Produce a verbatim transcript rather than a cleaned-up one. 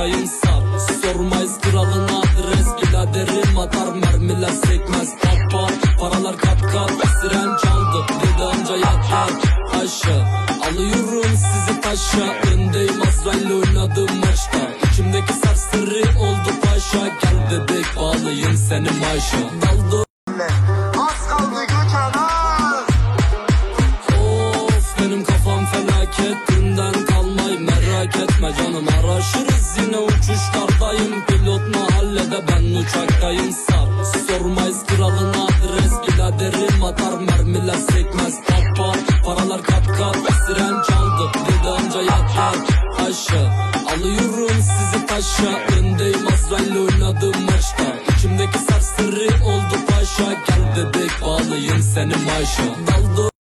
uçaktayım sar. Sormayız kralın adres, biraderim atar mermiler sekmez. Papa paralar kat kat, siren çaldı dedi amca yatar. Aşağı alıyorum sizi taşa, öndeyim Azrail oynadım maçta. İçimdeki serseri oldu paşa, gel bebek bağlayayım seni maşa. Daldı az kaldı göçen az. Of benim kafam felaket, dünden kalmayı merak etme canım. Araşırız yine uçuşlardayım, pilot mahallede ben uçaktayım sar. Sormayız kralın adres, biraderim atar mermiler sekmez. Papa paralar kat kat, siren çaldı dedi amca yatar. Aşağı alıyorum sizi taşa, öndeyim Azrail oynadım maçta. İçimdeki serseri oldu paşa, gel bebek bağlayayım seni maşa. Daldı